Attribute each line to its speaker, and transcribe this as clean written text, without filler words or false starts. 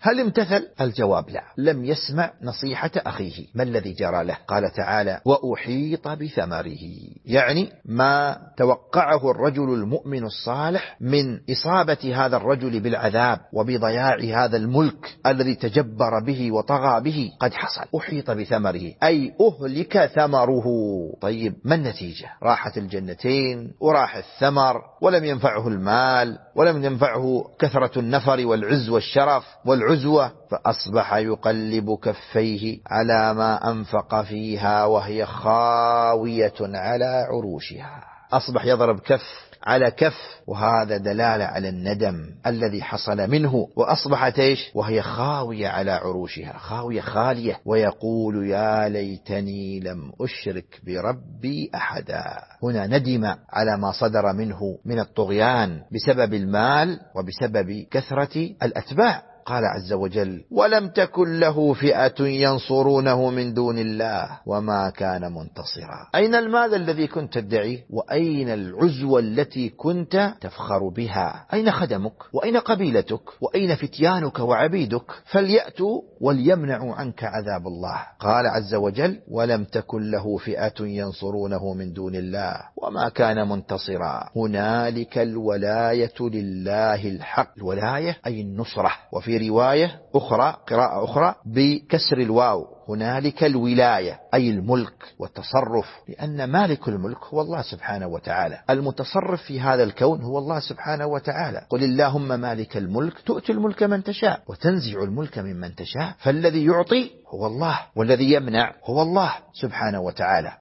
Speaker 1: هل امتثل؟ الجواب لا، لم يسمع نصيحة أخيه. ما الذي جرى له؟ قال تعالى: وأحيط بثمره، يعني ما توقعه الرجل المؤمن الصالح من إصابة هذا الرجل بالعذاب وبضياع هذا الملك الذي تجبر به وطغى به قد حصل. أحيط بثمره أي أهلك ثمره. طيب ما النتيجة؟ راحت الجنتين وراح الثمر، ولم ينفعه المال، ولم ينفعه كثرة النفر والعز والشرف والعزوة، فأصبح يقلب كفيه على ما أنفق فيها وهي خاوية على عروشها. أصبح يضرب كف على كف، وهذا دلالة على الندم الذي حصل منه. وأصبحت إيش؟ وهي خاوية على عروشها، خاوية خالية، ويقول: يا ليتني لم أشرك بربي أحدا. هنا ندم على ما صدر منه من الطغيان بسبب المال وبسبب كثرة الأتباع. قال عز وجل: ولم تكن له فئة ينصرونه من دون الله وما كان منتصرا. أين المال الذي كنت تدعيه؟ وأين العزوة التي كنت تفخر بها؟ أين خدمك؟ وأين قبيلتك؟ وأين فتيانك وعبيدك؟ فليأتوا وليمنعوا عنك عذاب الله. قال عز وجل: ولم تكن له فئة ينصرونه من دون الله وما كان منتصرا. هنالك الولاية لله الحق. الولاية أي النصرة. وفي رواية أخرى، قراءة أخرى بكسر الواو: هنالك الولاية أي الملك والتصرف، لأن مالك الملك هو الله سبحانه وتعالى. المتصرف في هذا الكون هو الله سبحانه وتعالى. قل اللهم مالك الملك تؤتي الملك من تشاء وتنزع الملك ممن تشاء. فالذي يعطي هو الله، والذي يمنع هو الله سبحانه وتعالى.